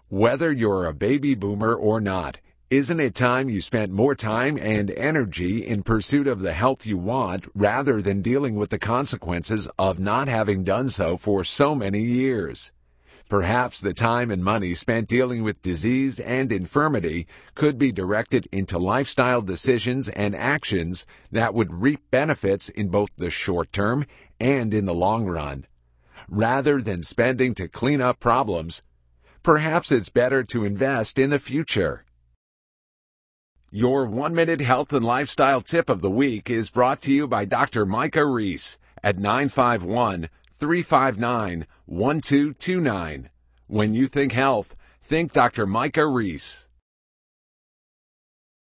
Whether you're a baby boomer or not, isn't it time you spent more time and energy in pursuit of the health you want rather than dealing with the consequences of not having done so for so many years? Perhaps the time and money spent dealing with disease and infirmity could be directed into lifestyle decisions and actions that would reap benefits in both the short term and in the long run. Rather than spending to clean up problems, perhaps it's better to invest in the future. Your 1-minute health and lifestyle tip of the week is brought to you by Dr. Micah Reese at 951-359-1229. When you think health, think Dr. Micah Reese.